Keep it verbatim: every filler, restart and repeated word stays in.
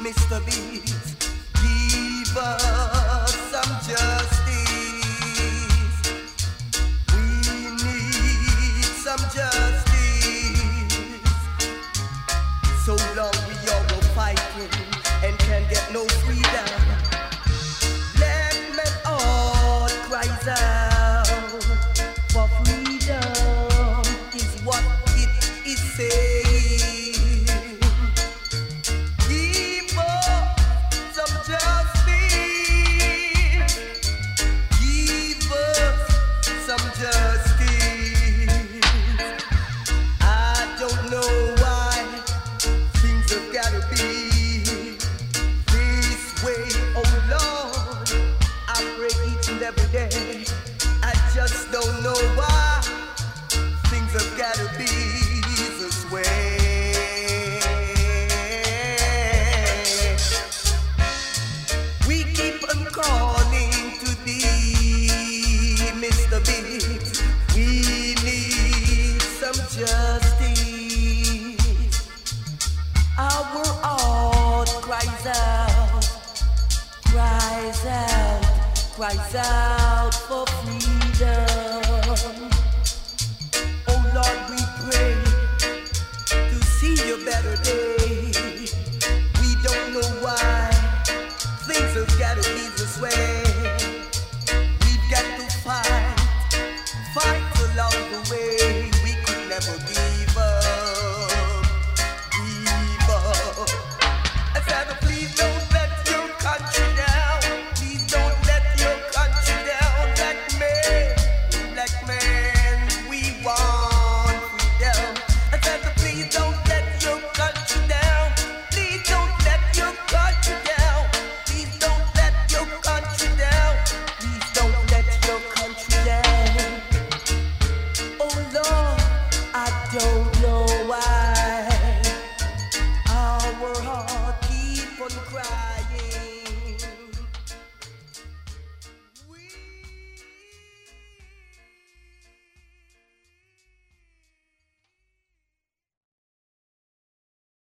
mister Beats, give us some justice. We need some justice. So long we all go fighting and can get no freedom. Let men all cries out for freedom is what it is saying. Give us some justice. Give us some justice. I don't know why things have gotta be this way, oh Lord. I pray each and every day. I just don't know why things have gotta be this way. We keep on calling to thee, mister Biggs. We need some justice. Our heart cries out, cries out, cries out for freedom.